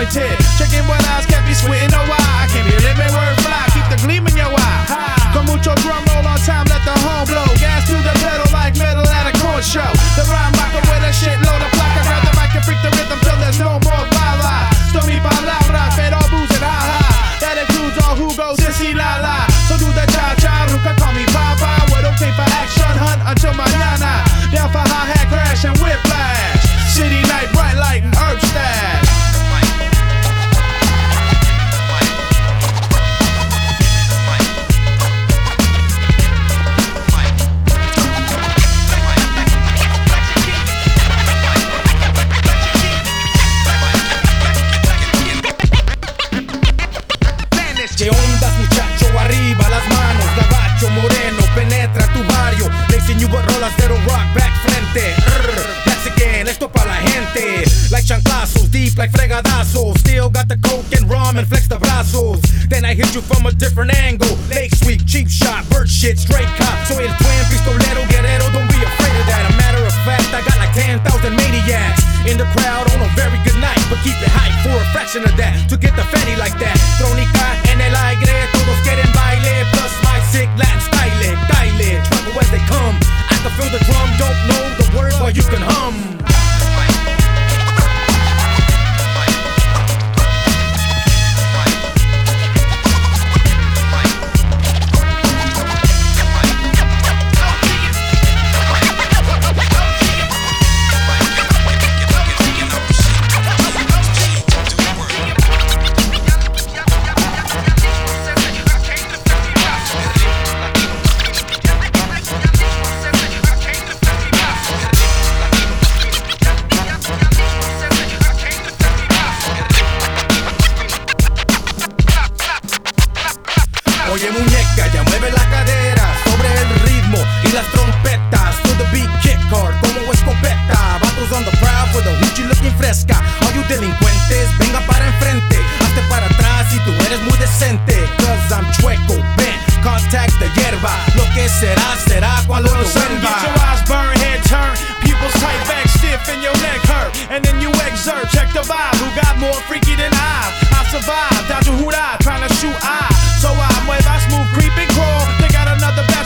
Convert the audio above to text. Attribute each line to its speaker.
Speaker 1: anointed. Checking what eyes can't be squinting, no why. I can't be living word fly, keep the gleam in your eye. Con mucho drum roll on time, let the horn blow. Gas to the pedal like metal at a corn show. The rhyme rocker with a shitload of placa. Grab the mic and freak the rhythm till there's no more bala. Stormy palabra, pero booze and ha-ha. That includes all who goes sissy la la. So do the cha-cha, who can call me Papa. We're okay for action, hunt until mañana. Down for hi-hat crash and whiplash. City night, bright light and herb stash.
Speaker 2: ¿Qué ondas, muchacho? Arriba las manos, gabacho moreno, penetra tu barrio. Lazy New rolas de rock back frente. That's again, esto pa' la gente. Like chanclazos, deep like fregadazos. Still got the coke and rum and flex the brazos. Then I hit you from a different angle. Lake Sweep, cheap shot, bird shit, straight cop. Soy el twin, pistolero, guerrero, don't be afraid of that. A matter of fact, I got like 10,000 maniacs in the crowd on a very good night. But keep it hype for a fraction of that. To get the fatty like that. Trónica en el aire, todos quieren baile. Plus my sick Latin style, Kyle, trouble as they come. I can feel the drum, don't know the words, but you can hum. Oye muñeca, ya mueve la cadera sobre el ritmo y las trompetas. To the beat, kick hard como escopeta. Vatos on the prowl for the hoochie looking fresca. All you delincuentes, venga para enfrente. Hazte para atrás si tú eres muy decente. Cause I'm chueco, bent, contact the hierba. Lo que será, será cuando lo vuelva.
Speaker 1: Get your eyes burn, head turn, pupils tight, back stiff and your neck hurt. And then you exert, check the vibe. Who got more freaky than I survived, down to Hura, trying to shoot I. So I mueva smooth, creep and crawl. They got another best